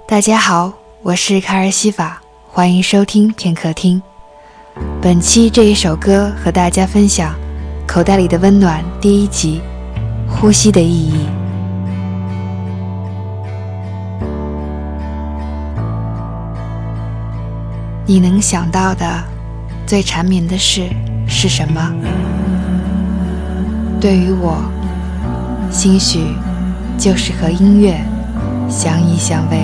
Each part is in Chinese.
大家好，我是卡尔西法，欢迎收听片刻听。本期这一首歌和大家分享《口袋里的温暖》第1集，呼吸的意义。你能想到的最缠绵的事是什么？对于我，兴许就是和音乐相依相偎。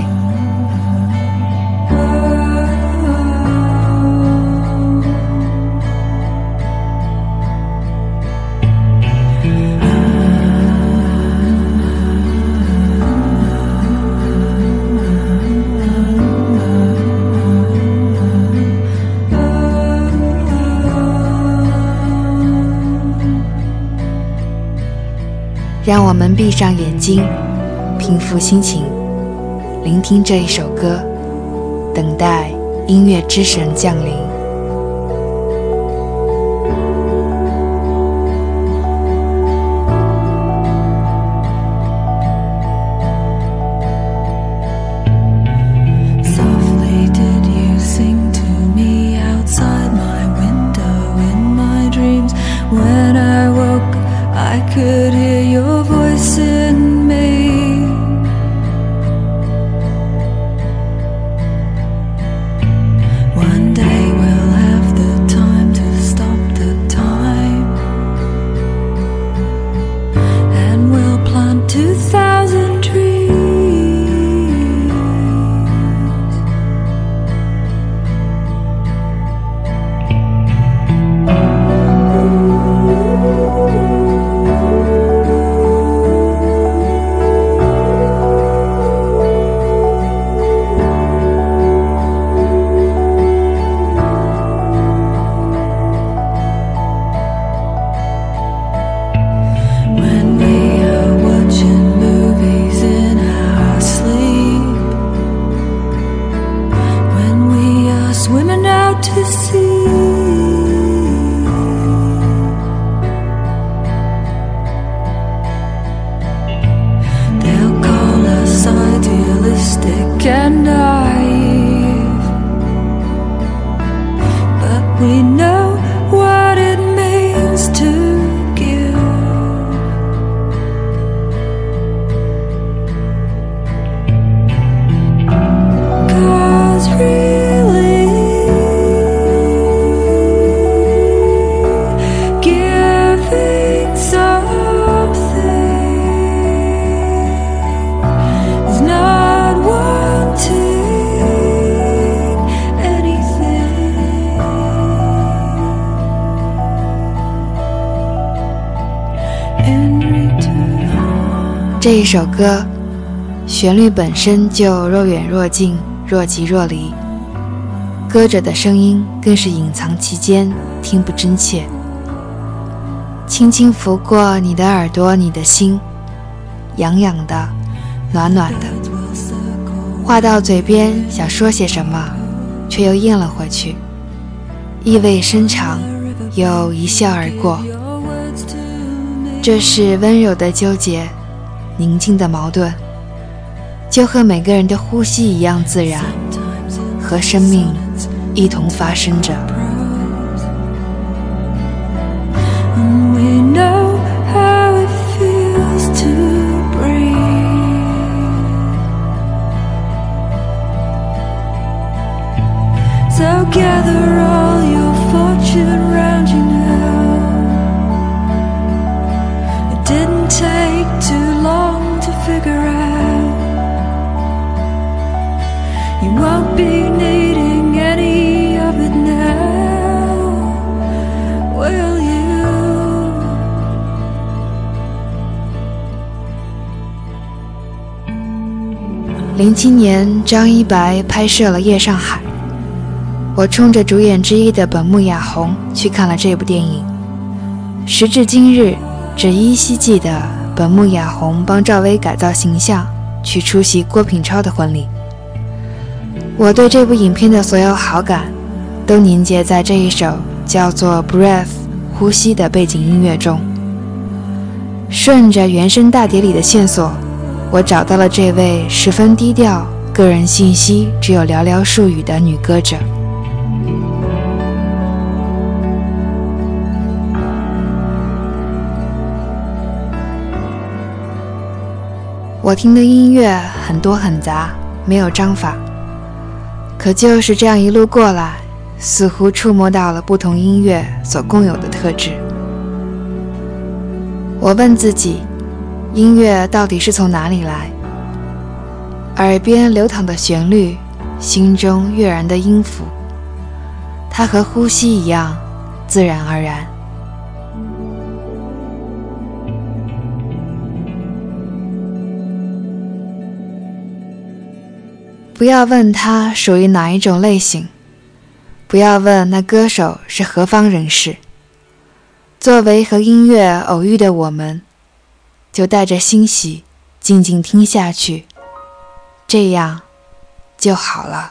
让我们闭上眼睛，平复心情，聆听这一首歌，等待音乐之神降临。这一首歌旋律本身就若远若近，若即若离，歌者的声音更是隐藏其间，听不真切，轻轻拂过你的耳朵，你的心痒痒的，暖暖的，话到嘴边想说些什么，却又咽了回去，意味深长，又一笑而过。这是温柔的纠结，宁静的矛盾，就和每个人的呼吸一样自然，和生命一同发生着。 So gather all your fortune round you now. It didn't take too long to figure out you won't be needing any of it now, will you? 07年，张一白拍摄了《夜上海》。我冲着主演之一的本木雅弘去看了这部电影，时至今日，只依稀记得本木雅弘帮赵薇改造形象，去出席郭品超的婚礼。我对这部影片的所有好感，都凝结在这一首叫做 Breath 呼吸的背景音乐中。顺着原声大碟里的线索，我找到了这位十分低调个人信息只有寥寥数语的女歌者。我听的音乐很多很杂，没有章法，可就是这样一路过来，似乎触摸到了不同音乐所共有的特质。我问自己，音乐到底是从哪里来？耳边流淌的旋律，心中跃然的音符，它和呼吸一样，自然而然。不要问他属于哪一种类型，不要问那歌手是何方人士。作为和音乐偶遇的我们，就带着欣喜静静听下去，这样就好了。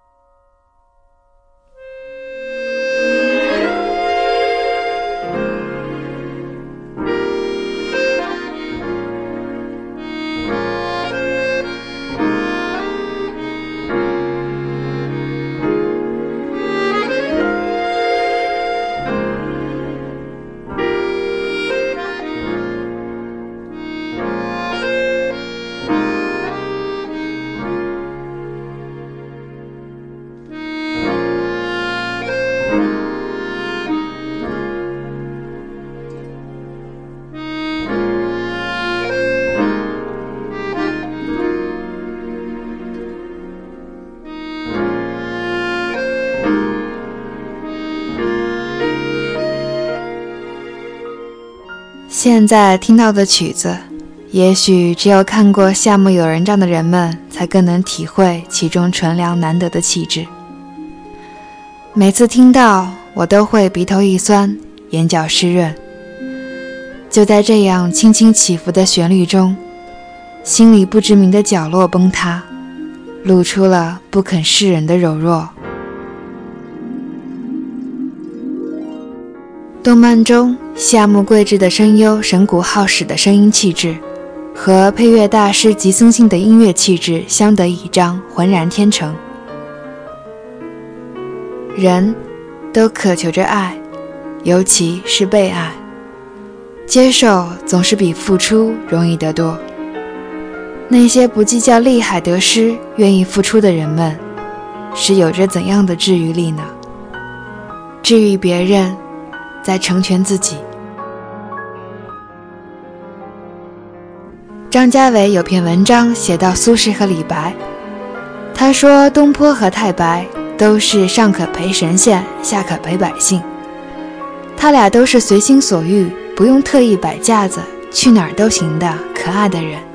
现在听到的曲子，也许只有看过《夏目友人帐》的人们才更能体会其中纯良难得的气质。每次听到，我都会鼻头一酸，眼角湿润。就在这样轻轻起伏的旋律中，心里不知名的角落崩塌，露出了不肯示人的柔弱。动漫中夏目贵志的声优神谷浩史的声音气质和配乐大师吉松信的音乐气质相得益彰，浑然天成。人都渴求着爱，尤其是被爱，接受总是比付出容易得多。那些不计较利害得失愿意付出的人们，是有着怎样的治愈力呢？治愈别人，在成全自己。张家伟有篇文章写到苏轼和李白，他说东坡和太白都是上可陪神仙，下可陪百姓，他俩都是随心所欲，不用特意摆架子，去哪儿都行的可爱的人。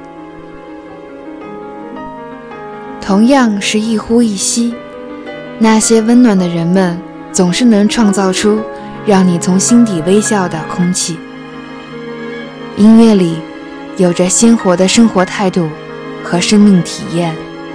同样是一呼一吸，那些温暖的人们总是能创造出让你从心底微笑的空气。音乐里有着鲜活的生活态度和生命体验。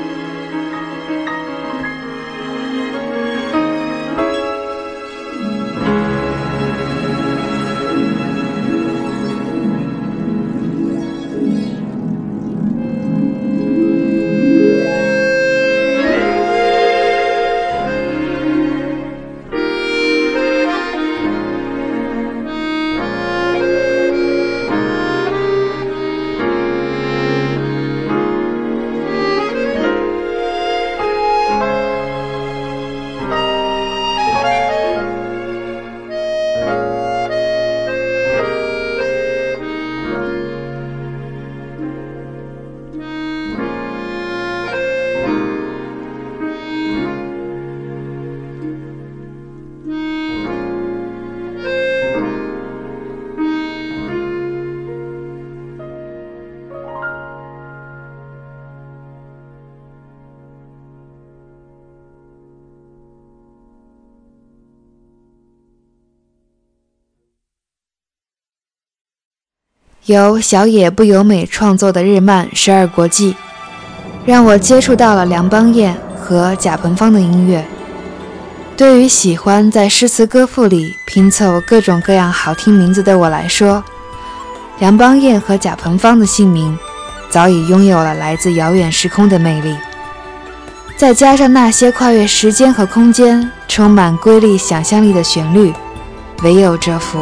由小野不由美创作的日漫《12国记》，让我接触到了梁邦彦和贾鹏芳的音乐。对于喜欢在诗词歌赋里拼凑各种各样好听名字的我来说，梁邦彦和贾鹏芳的姓名早已拥有了来自遥远时空的魅力。 再加上那些跨越时间和空间、充满瑰丽想象力的旋律，唯有这幅。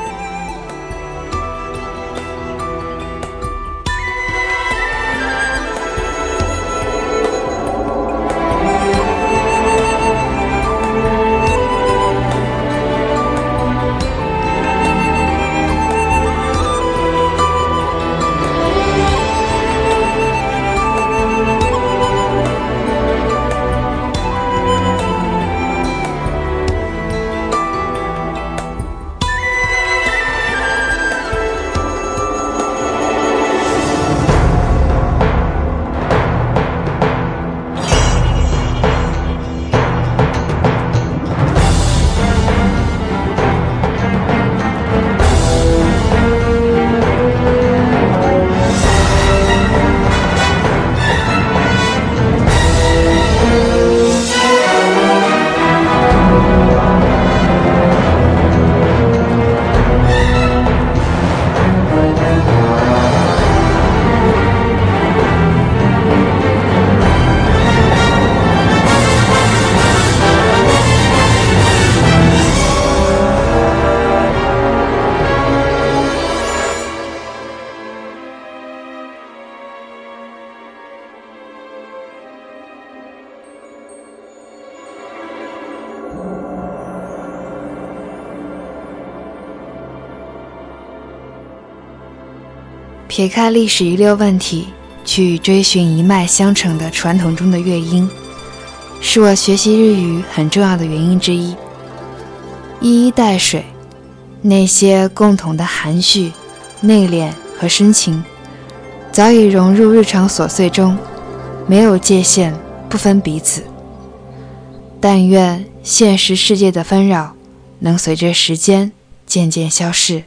撇开历史遗留问题，去追寻一脉相承的传统中的乐音，是我学习日语很重要的原因之一。一衣带水，那些共同的含蓄、内敛和深情，早已融入日常琐碎中，没有界限，不分彼此。但愿现实世界的纷扰能随着时间渐渐消逝。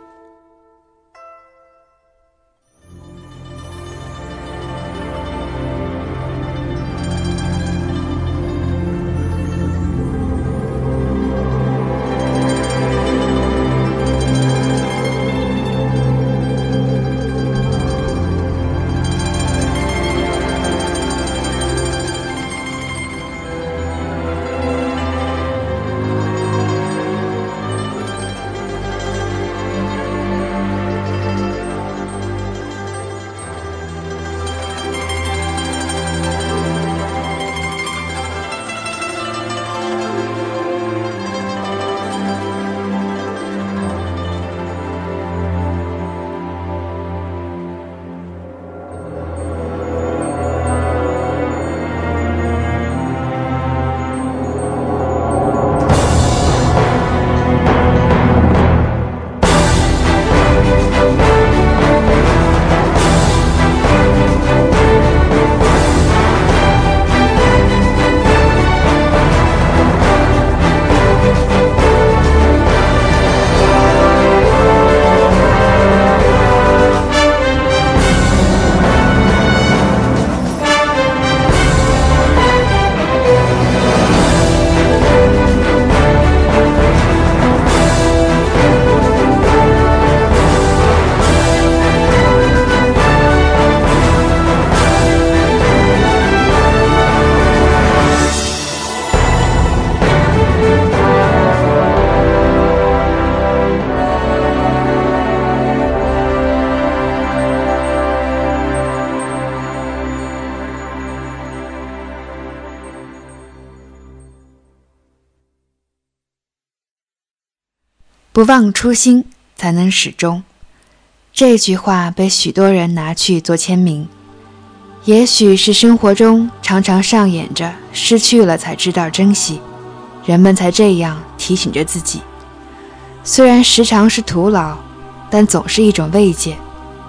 不忘初心，才能始终。这句话被许多人拿去做签名，也许是生活中常常上演着失去了才知道珍惜，人们才这样提醒着自己。虽然时常是徒劳，但总是一种慰藉。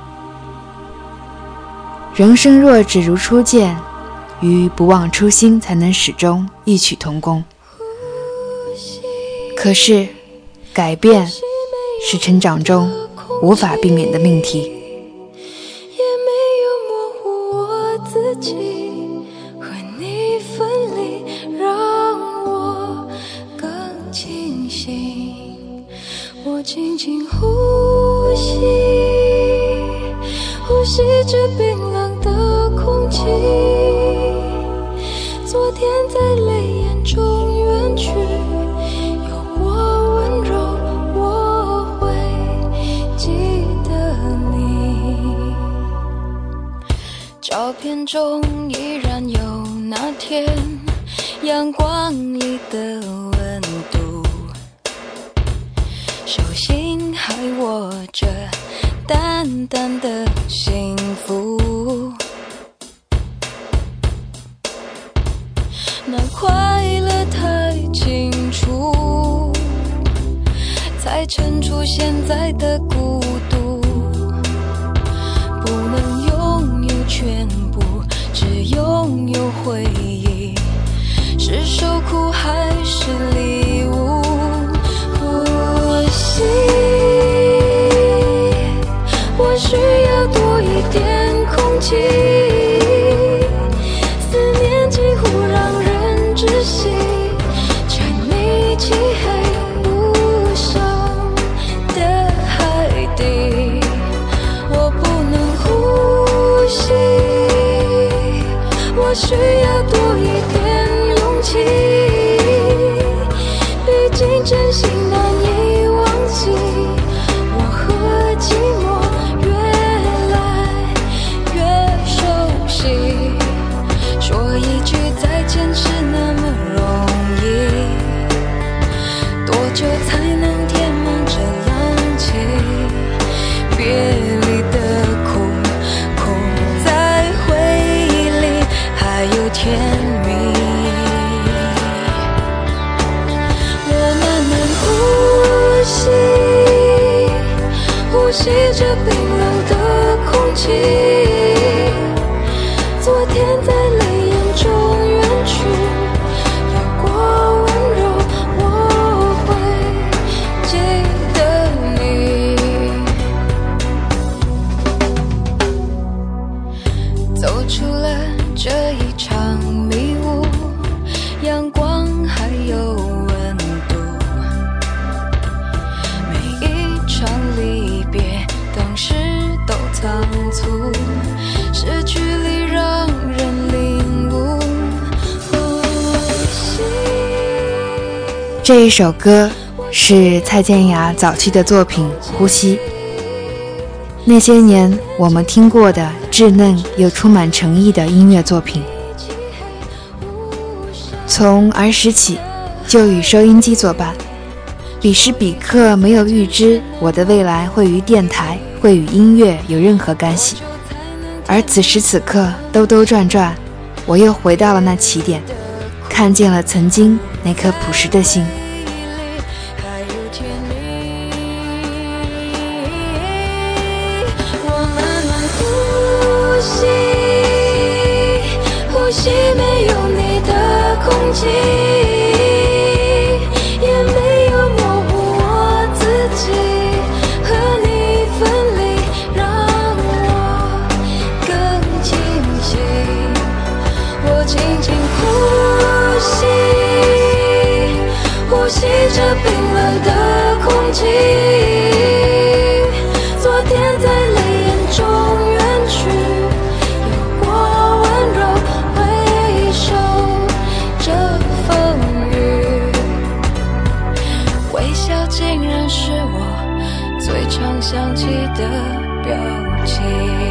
人生若只如初见，与不忘初心才能始终异曲同工。可是改变是成长中无法避免的命题， 也没有模糊我自己，和你分离让我更清醒。我轻轻呼吸，呼吸着冰冷的空气，做天在泪眼中远去，有过温柔我会记得你。照片中依然有那天阳光里的温度，手心还握着淡淡的幸福，那快乐太清楚，才衬出现在的孤独。不能拥有全部，只拥有回忆，是受苦还是礼物？呼吸，我需要多一点空气，思念几乎让人窒息，沉溺漆黑无声的海底，我不能呼吸，我需要多一点勇气，毕竟真心难以忘记，我和寂寞越来越熟悉，说一句再见是那么容易，多久才能填满这氧气？别离的空，空在回忆里还有甜蜜。我慢慢呼吸，呼吸着冰冷的空气，昨天在泪眼中远去，有过温柔我会记得你。走出了这一场迷雾，阳光还有温度，每一场离别当时都仓促，失去里让人领悟。呼吸， 这一首歌是蔡健雅早期的作品《呼吸》。那些年我们听过的稚嫩又充满诚意的音乐作品，从儿时起就与收音机作伴，彼时彼刻没有预知我的未来会与电台会与音乐有任何干系，而此时此刻兜兜转转，我又回到了那起点，看见了曾经那颗朴实的心。 呼吸没有你的空气，也没有模糊我自己，和你分离让我更清晰，我轻轻呼吸，呼吸着冰冷的空气，昨天在泪眼中远去，有过温柔回首这风雨，微笑竟然是我最常想起的表情。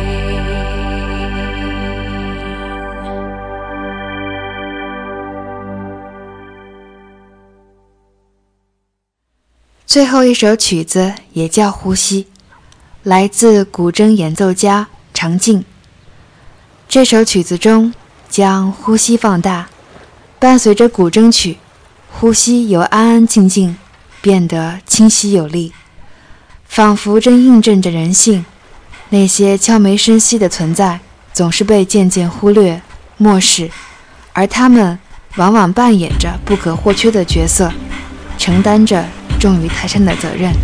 最后一首曲子也叫《呼吸》，来自古筝演奏家常静。这首曲子中将呼吸放大，伴随着古筝曲，呼吸由安安静静变得清晰有力，仿佛正印证着人性，那些悄没声息的存在总是被渐渐忽略漠视，而他们往往扮演着不可或缺的角色，承担着重于泰山的责任。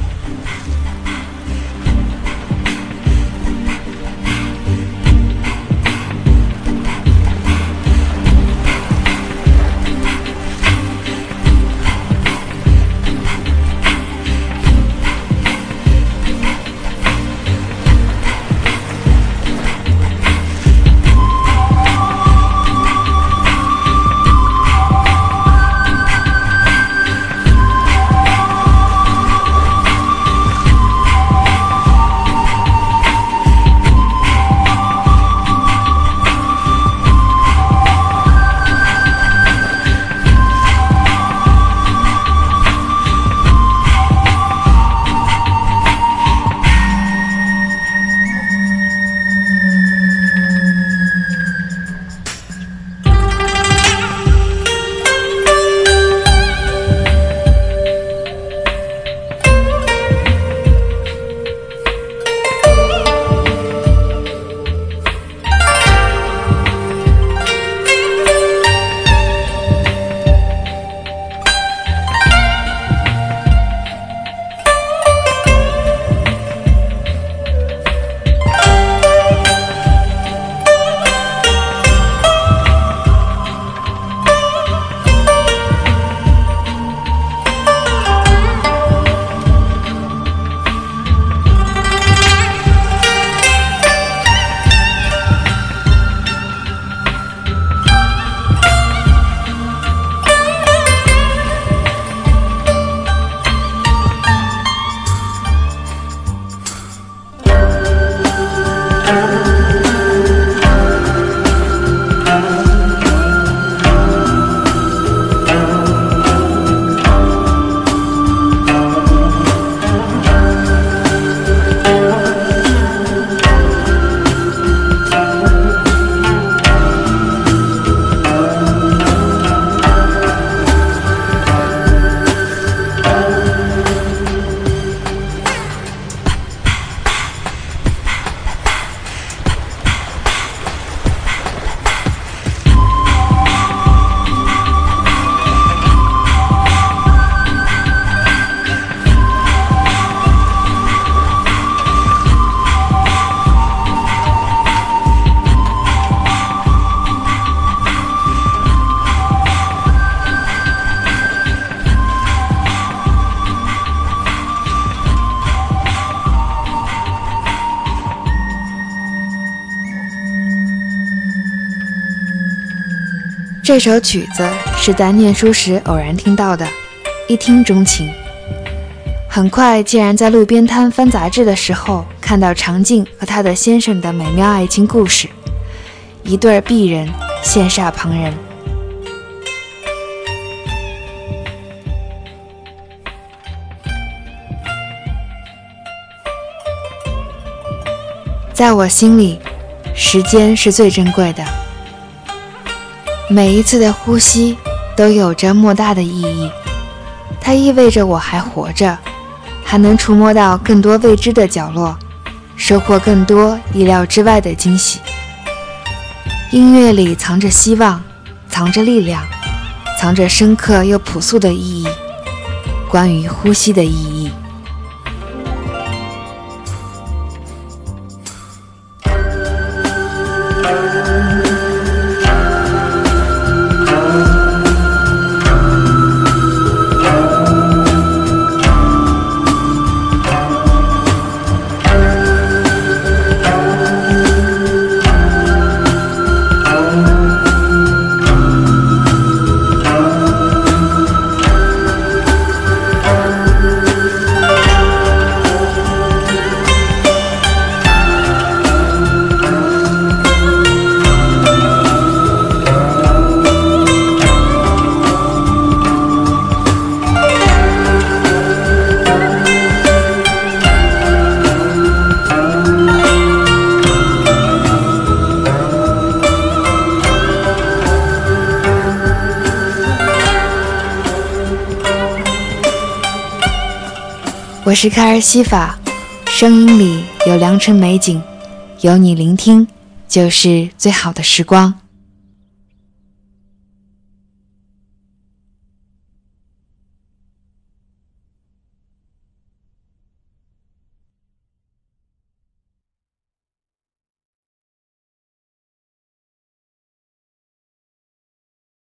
这首曲子是在念书时偶然听到的，一听钟情。很快竟然在路边摊翻杂志的时候看到常静和她的先生的美妙爱情故事，一对璧人羡煞旁人。在我心里，时间是最珍贵的，每一次的呼吸都有着莫大的意义，它意味着我还活着，还能触摸到更多未知的角落，收获更多意料之外的惊喜。音乐里藏着希望，藏着力量，藏着深刻又朴素的意义，关于呼吸的意义。我是卡尔西法，声音里有良辰美景，有你聆听就是最好的时光。